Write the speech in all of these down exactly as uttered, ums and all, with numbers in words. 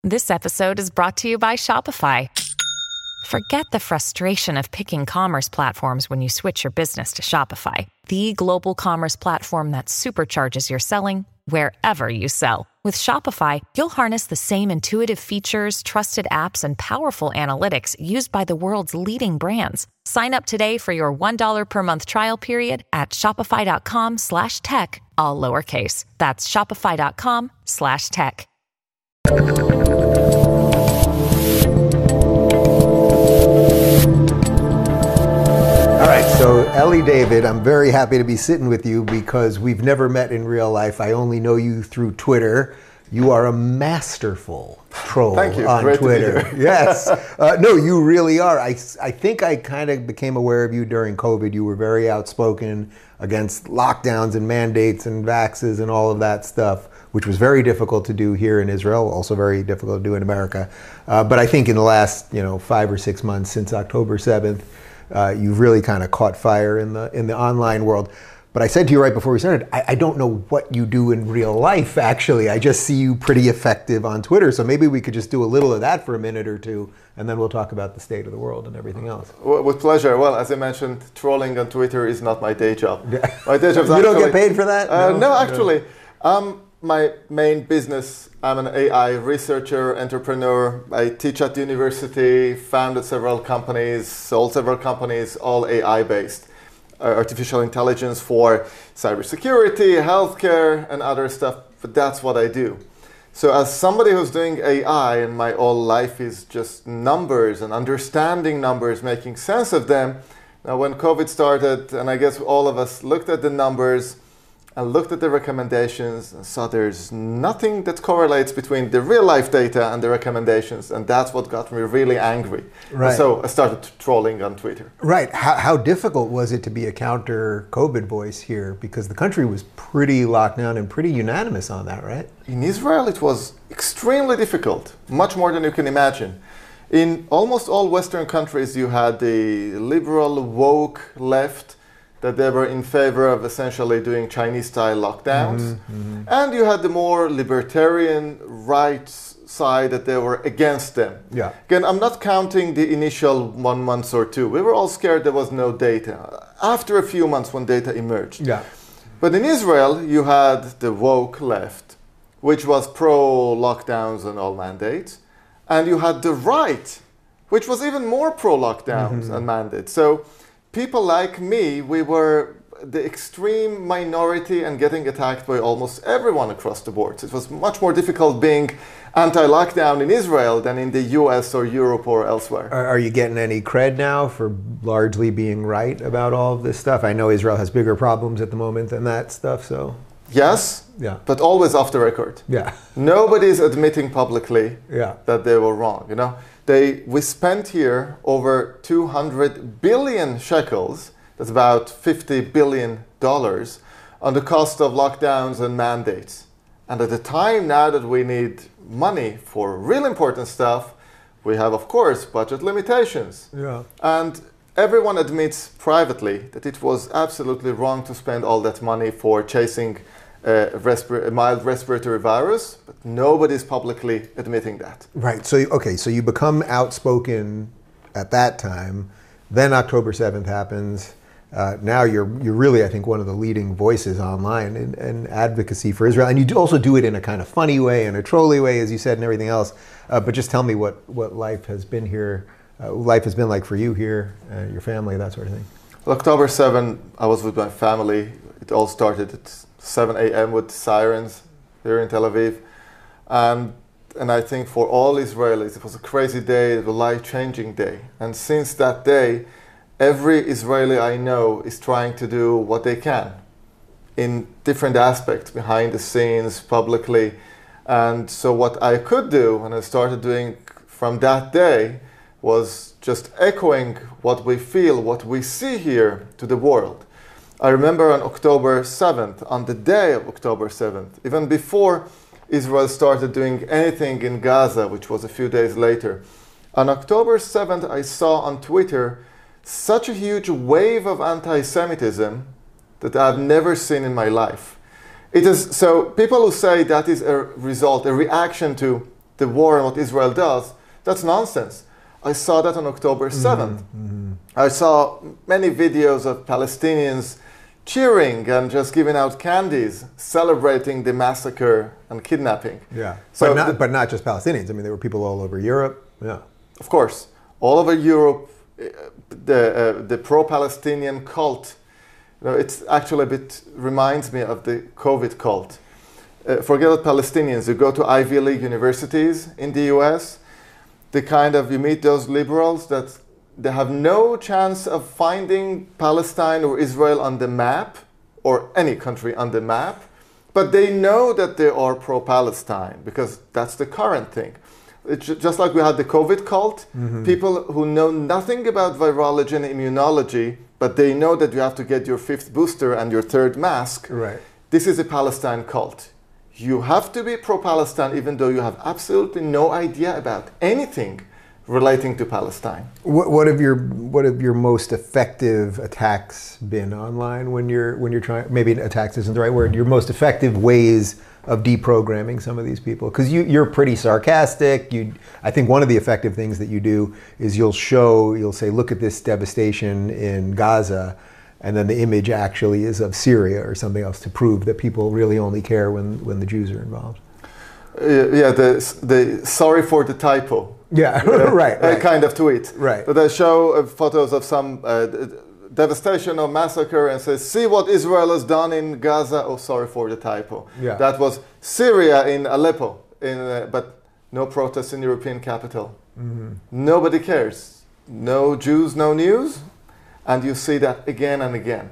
This episode is brought to you by Shopify. Forget the frustration of picking commerce platforms when you switch your business to Shopify, the global commerce platform that supercharges your selling wherever you sell. With Shopify, you'll harness the same intuitive features, trusted apps, and powerful analytics used by the world's leading brands. Sign up today for your one dollar per month trial period at shopify.com slash tech, all lowercase. That's shopify.com slash tech. All right, so Ellie David, I'm very happy to be sitting with you because we've never met in real life. I only know you through Twitter. You are a masterful troll Thank you. on Great Twitter. To be here. Yes. Uh, no, you really are. I, I think I kind of became aware of you during COVID. You were very outspoken against lockdowns and mandates and vaxes and all of that stuff, which was very difficult to do here in Israel, also very difficult to do in America. Uh, but I think in the last, you know, five or six months since October seventh, Uh, you've really kind of caught fire in the in the online world. But I said to you right before we started, I, I don't know what you do in real life, actually. I just see you pretty effective on Twitter. So maybe we could just do a little of that for a minute or two, and then we'll talk about the state of the world and everything else. Well, with pleasure. Well, as I mentioned, trolling on Twitter is not my day job. My day job is You actually, don't get paid for that? Uh, no, no, actually. Um, my main business, I'm an A I researcher, entrepreneur. I teach at the university, founded several companies, sold several companies, all A I-based. Uh, artificial intelligence for cybersecurity, healthcare, and other stuff. But that's what I do. So as somebody who's doing A I, and my whole life is just numbers and understanding numbers, making sense of them. Now, when COVID started, and I guess all of us looked at the numbers, and looked at the recommendations and saw there's nothing that correlates between the real life data and the recommendations, and that's what got me really angry. Right. And so I started trolling on Twitter. Right. How, how difficult was it to be a counter-COVID voice here? Because the country was pretty locked down and pretty unanimous on that, right? In Israel, it was extremely difficult, much more than you can imagine. In almost all Western countries, you had the liberal, woke left, that they were in favor of essentially doing Chinese-style lockdowns. Mm-hmm, mm-hmm. And you had the more libertarian right side that they were against them. Yeah. Again, I'm not counting the initial one month or two. We were all scared there was no data. After a few months when data emerged. Yeah. But in Israel, you had the woke left, which was pro-lockdowns and all mandates. And you had the right, which was even more pro-lockdowns mm-hmm. and mandates. So people like me, we were the extreme minority and getting attacked by almost everyone across the board. It was much more difficult being anti-lockdown in Israel than in the U S or Europe or elsewhere. Are, are you getting any cred now for largely being right about all of this stuff? I know Israel has bigger problems at the moment than that stuff, so. Yes, yeah. But always off the record. Yeah. Nobody's admitting publicly yeah. that they were wrong, you know. They, we spent here over two hundred billion shekels, that's about fifty billion dollars, on the cost of lockdowns and mandates. And at the time now that we need money for real important stuff, we have, of course, budget limitations. Yeah. And everyone admits privately that it was absolutely wrong to spend all that money for chasing Uh, respir- a mild respiratory virus, but nobody's publicly admitting that. Right. So, okay, so you become outspoken at that time. Then October seventh happens. Uh, now you're you're really, I think, one of the leading voices online in, in advocacy for Israel. And you do also do it in a kind of funny way and a trolly way, as you said, and everything else. Uh, but just tell me what, what life has been here, uh, life has been like for you here, uh, your family, that sort of thing. Well, October seventh, I was with my family. It all started at seven a.m. with sirens here in Tel Aviv. And, and I think for all Israelis, it was a crazy day, a life-changing day. And since that day, every Israeli I know is trying to do what they can in different aspects, behind the scenes, publicly. And so what I could do, and I started doing from that day, was just echoing what we feel, what we see here to the world. I remember on October seventh, on the day of October seventh, even before Israel started doing anything in Gaza, which was a few days later, on October seventh, I saw on Twitter such a huge wave of anti-Semitism that I've never seen in my life. It is, so people who say that is a result, a reaction to the war and what Israel does, that's nonsense. I saw that on October seventh. Mm-hmm. I saw many videos of Palestinians cheering and just giving out candies, celebrating the massacre and kidnapping. Yeah, So but, not, the- but not just Palestinians. I mean, there were people all over Europe. Yeah. Of course, all over Europe, uh, the uh, the pro-Palestinian cult, you know, it's actually a bit reminds me of the COVID cult. Uh, forget about Palestinians. You go to Ivy League universities in the U S. The kind of you meet those liberals that they have no chance of finding Palestine or Israel on the map or any country on the map, but they know that they are pro-Palestine because that's the current thing. It's ju- just like we had the COVID cult, people who know nothing about virology and immunology, but they know that you have to get your fifth booster and your third mask. Right. This is a Palestine cult. You have to be pro-Palestine even though you have absolutely no idea about anything relating to Palestine. What, what have your what have your most effective attacks been online when you're when you're trying? Maybe attacks isn't the right word. Your most effective ways of deprogramming some of these people, because you you're pretty sarcastic. You, I think one of the effective things that you do is you'll show you'll say, look at this devastation in Gaza, and then the image actually is of Syria or something else to prove that people really only care when when the Jews are involved. Uh, yeah, the the sorry for the typo. Yeah, uh, right, uh, right. kind of tweet. Right. But they show uh, photos of some uh, d- devastation or massacre and says, see what Israel has done in Gaza. Oh, sorry for the typo. Yeah. That was Syria in Aleppo, in, uh, but no protests in European capital. Mm-hmm. Nobody cares. No Jews, no news. And you see that again and again.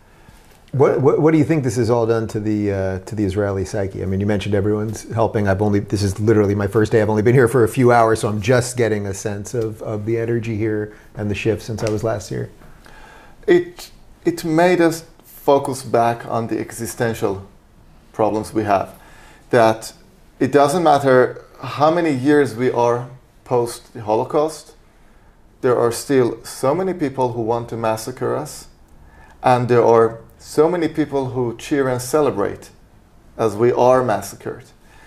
What, what what do you think this has all done to the uh, to the Israeli psyche? I mean, you mentioned everyone's helping. I've only this is literally my first day. I've only been here for a few hours, so I'm just getting a sense of, of the energy here and the shift since I was last here. It it made us focus back on the existential problems we have. That it doesn't matter how many years we are post the Holocaust, there are still so many people who want to massacre us, and there are so many people who cheer and celebrate as we are massacred.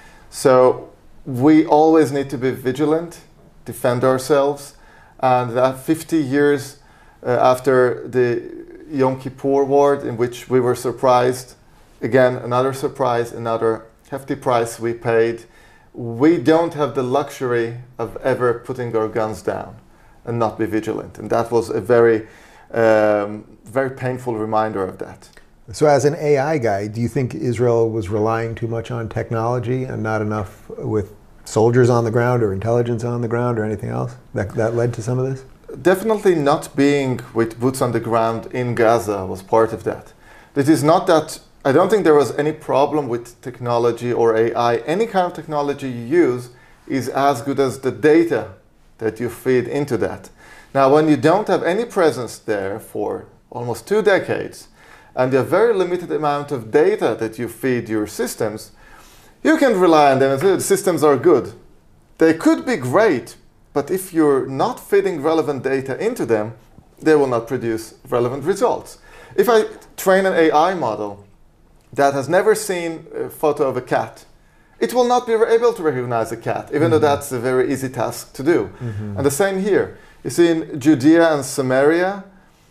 So we always need to be vigilant, defend ourselves, and that fifty years uh, after the Yom Kippur War, in which we were surprised, again, another surprise, another hefty price we paid, we don't have the luxury of ever putting our guns down and not be vigilant. And that was a very Um, very painful reminder of that. So as an A I guy, do you think Israel was relying too much on technology and not enough with soldiers on the ground or intelligence on the ground or anything else that, that led to some of this? Definitely not being with boots on the ground in Gaza was part of that. It is not that, I don't think there was any problem with technology or A I. Any kind of technology you use is as good as the data that you feed into that. Now, when you don't have any presence there for almost two decades, and you have very limited amount of data that you feed your systems, you can rely on them and say the systems are good. They could be great, but if you're not feeding relevant data into them, they will not produce relevant results. If I train an A I model that has never seen a photo of a cat, it will not be able to recognize a cat, even mm-hmm. though that's a very easy task to do. Mm-hmm. And the same here. You see, in Judea and Samaria,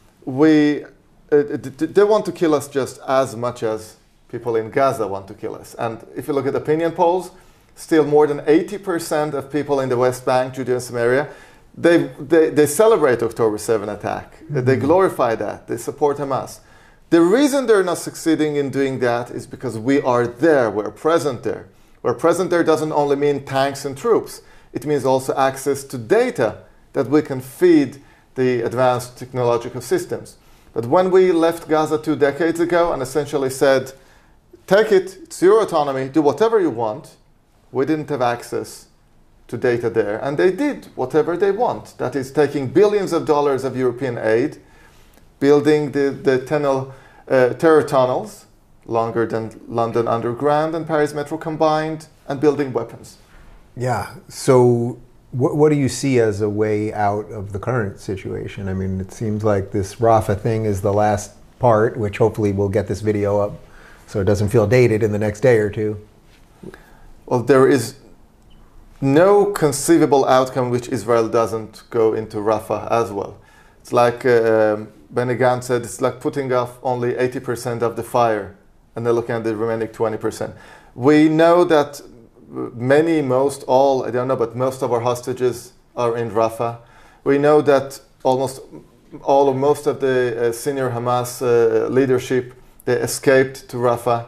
we, uh, they want to kill us just as much as people in Gaza want to kill us. And if you look at opinion polls, still more than eighty percent of people in the West Bank, Judea and Samaria, they, they, they celebrate October seventh attack. Mm-hmm. They glorify that. They support Hamas. The reason they're not succeeding in doing that is because we are there. We're present there. We're present there doesn't only mean tanks and troops. It means also access to data that we can feed the advanced technological systems. But when we left Gaza two decades ago and essentially said, take it, it's your autonomy, do whatever you want, we didn't have access to data there. And they did whatever they want. That is taking billions of dollars of European aid, building the, the tunnel, uh, terror tunnels, longer than London Underground and Paris Metro combined, and building weapons. Yeah, so What, what do you see as a way out of the current situation? I mean, it seems like this Rafah thing is the last part, which hopefully we'll get this video up so it doesn't feel dated in the next day or two. Well, there is no conceivable outcome which Israel doesn't go into Rafah as well. It's like uh, um, Benny Gantz said, it's like putting off only eighty percent of the fire and then looking at the remaining twenty percent. We know that many, most, all, I don't know, but most of our hostages are in Rafah. We know that almost all of most of the uh, senior Hamas uh, leadership, they escaped to Rafah.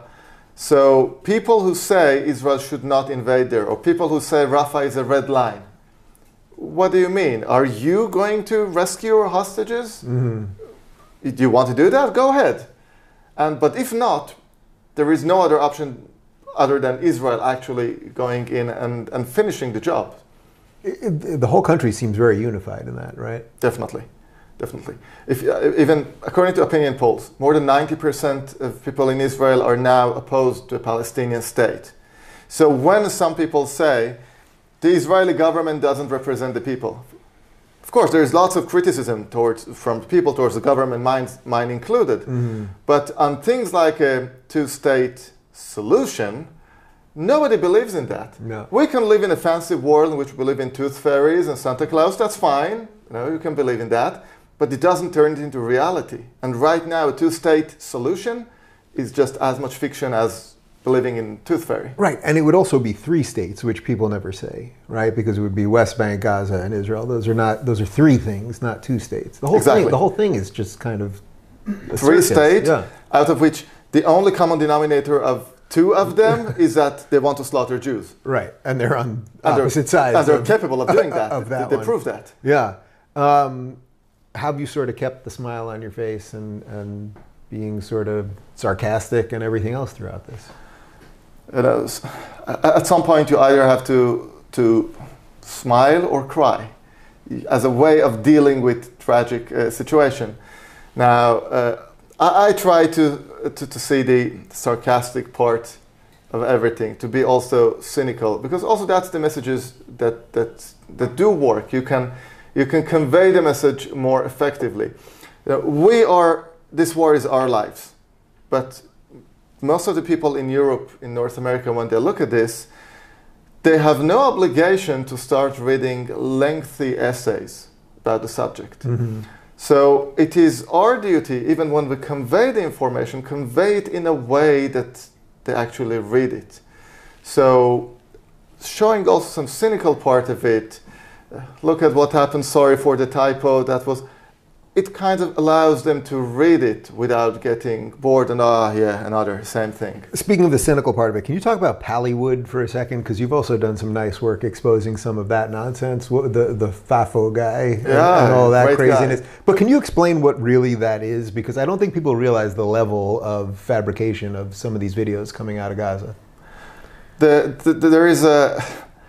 So people who say Israel should not invade there, or people who say Rafah is a red line, what do you mean? Are you going to rescue your hostages? Mm-hmm. Do you want to do that? Go ahead. And but if not, there is no other option other than Israel actually going in and, and finishing the job. It, it, the whole country seems very unified in that, right? Definitely. Definitely. If, uh, even according to opinion polls, more than ninety percent of people in Israel are now opposed to a Palestinian state. So when some people say the Israeli government doesn't represent the people, of course there's lots of criticism towards, from people towards the government, mine, mine included. Mm-hmm. But on things like a two-state solution, nobody believes in that. No. We can live in a fancy world in which we believe in tooth fairies and Santa Claus, that's fine. You know, you can believe in that. But it doesn't turn it into reality. And right now, a two-state solution is just as much fiction as believing in tooth fairy. Right, and it would also be three states, which people never say, right? Because it would be West Bank, Gaza, and Israel. Those are not. Those are three things, not two states. The whole exactly. thing. The whole thing is just kind of a three circus. states, yeah. out of which the only common denominator of two of them is that they want to slaughter Jews. Right, and they're on and opposite sides. And they're of, capable of doing that. Of that they one. prove that. Yeah. Um, have you sort of kept the smile on your face and, and being sort of sarcastic and everything else throughout this? You know, at some point you either have to to smile or cry as a way of dealing with tragic uh, situation. Now, uh, I, I try to, to to see the sarcastic part of everything, to be also cynical, because also that's the messages that that that do work. You can. You can convey the message more effectively. You know, we are, this war is our lives. But most of the people in Europe, in North America, when they look at this, they have no obligation to start reading lengthy essays about the subject. Mm-hmm. So it is our duty, even when we convey the information, convey it in a way that they actually read it. So showing also some cynical part of it, look at what happened, sorry for the typo, that was, it kind of allows them to read it without getting bored and, ah, oh, yeah, another, same thing. Speaking of the cynical part of it, can you talk about Pallywood for a second? Because you've also done some nice work exposing some of that nonsense, the, the Fafo guy and, yeah, and all that craziness. Guy. But can you explain what really that is? Because I don't think people realize the level of fabrication of some of these videos coming out of Gaza. The, the, the, there is a...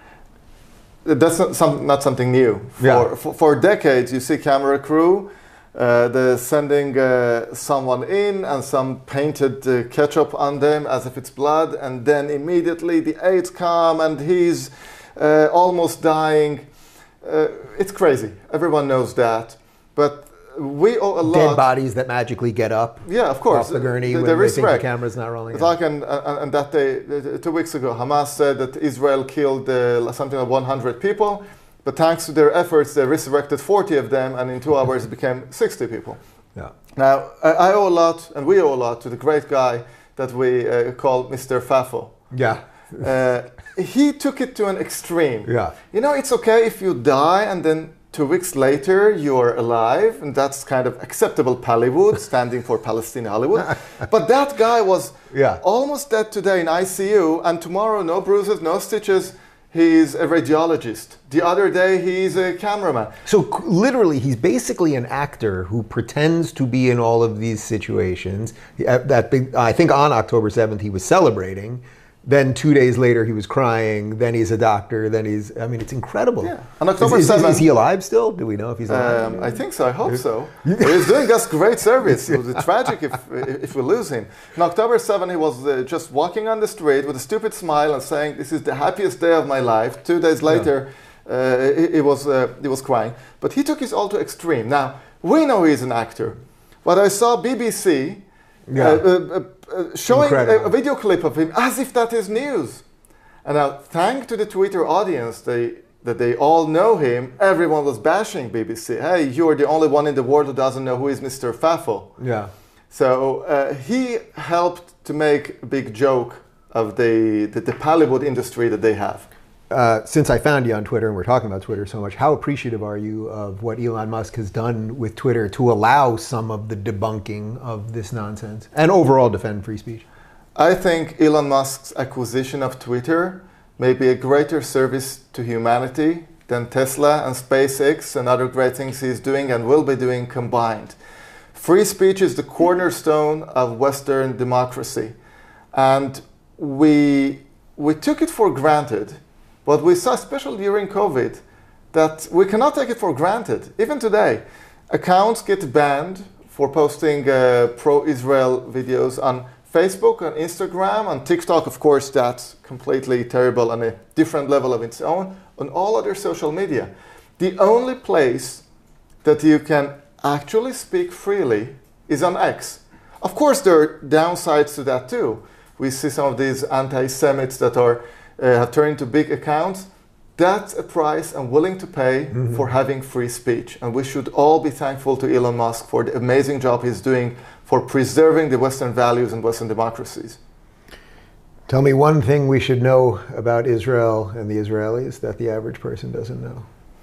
That's not, some, not something new. For, yeah. for, for decades, you see camera crew, uh, they're sending uh, someone in and some painted uh, ketchup on them as if it's blood, and then immediately the aides come and he's uh, almost dying. Uh, it's crazy. Everyone knows that. But we owe a lot. Dead bodies that magically get up. Yeah, of course. Off the gurney the, when the they respect. think the camera's not rolling. It's out. like an, an, an that day, two weeks ago, Hamas said that Israel killed uh, something like one hundred people, but thanks to their efforts, they resurrected forty of them, and in two hours it became sixty people. Yeah. Now, I, I owe a lot, and we owe a lot to the great guy that we uh, call Mister Fafo. Yeah. uh, he took it to an extreme. Yeah. You know, it's okay if you die and then two weeks later, you're alive, and that's kind of acceptable Pallywood, standing for Palestine Hollywood. But that guy was yeah. almost dead today in I C U, and tomorrow, no bruises, no stitches. He's a radiologist. The other day, he's a cameraman. So literally, he's basically an actor who pretends to be in all of these situations. That big, I think on October seventh, he was celebrating. Then two days later, he was crying. Then he's a doctor. Then he's, I mean, it's incredible. Yeah. On October is, is, seventh, is he alive still? Do we know if he's alive? Um, I think so. I hope so. He's doing us great service. It would be tragic if, if we lose him. On October seventh, he was uh, just walking on the street with a stupid smile and saying, "This is the happiest day of my life." Two days later, yeah. uh, he, he, was, uh, he was crying. But he took it all to extreme. Now, we know he's an actor. But I saw B B C yeah. uh, uh, uh, showing a, a video clip of him as if that is news. And now, thanks to the Twitter audience, they, that they all know him, everyone was bashing B B C. Hey, you're the only one in the world who doesn't know who is Mister Fafo. Yeah. So uh, he helped to make a big joke of the, the, the Hollywood industry that they have. Uh, since I found you on Twitter and we're talking about Twitter so much, how appreciative are you of what Elon Musk has done with Twitter to allow some of the debunking of this nonsense and overall defend free speech? I think Elon Musk's acquisition of Twitter may be a greater service to humanity than Tesla and SpaceX and other great things he's doing and will be doing combined. Free speech is the cornerstone of Western democracy. And we, we took it for granted. But we saw, especially during COVID, that we cannot take it for granted. Even today, accounts get banned for posting uh, pro-Israel videos on Facebook, on Instagram, on TikTok. Of course, that's completely terrible on a different level of its own. On all other social media. The only place that you can actually speak freely is on X. Of course, there are downsides to that too. We see some of these anti-Semites that are Uh, have turned into big accounts. That's a price I'm willing to pay mm-hmm. for having free speech. And we should all be thankful to Elon Musk for the amazing job he's doing for preserving the Western values and Western democracies. Tell me one thing we should know about Israel and the Israelis that the average person doesn't know.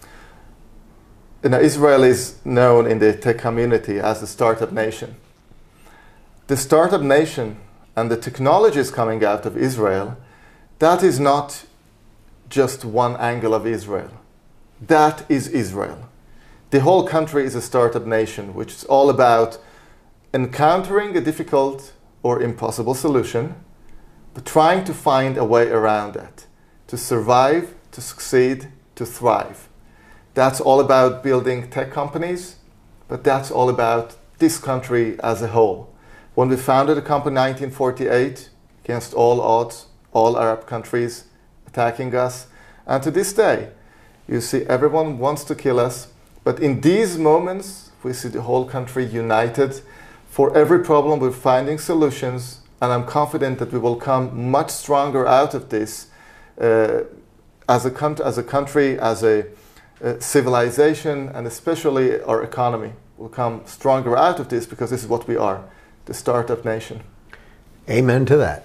You know, Israel is known in the tech community as a startup nation. The startup nation and the technologies coming out of Israel, that is not just one angle of Israel. That is Israel. The whole country is a startup nation, which is all about encountering a difficult or impossible solution, but trying to find a way around it, to survive, to succeed, to thrive. That's all about building tech companies, but that's all about this country as a whole. When we founded the company in nineteen forty-eight, against all odds, all Arab countries attacking us. And to this day, you see everyone wants to kill us. But in these moments, we see the whole country united. For every problem, we're finding solutions. And I'm confident that we will come much stronger out of this uh, as, a country, as a country, as a uh, civilization, and especially our economy will come stronger out of this because this is what we are, the startup nation. Amen to that.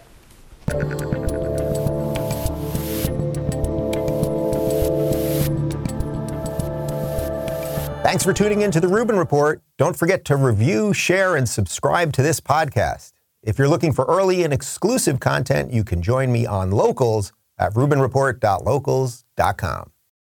Thanks for tuning in to The Rubin Report. Don't forget to review, share, and subscribe to this podcast. If you're looking for early and exclusive content, you can join me on Locals at rubin report dot locals dot com.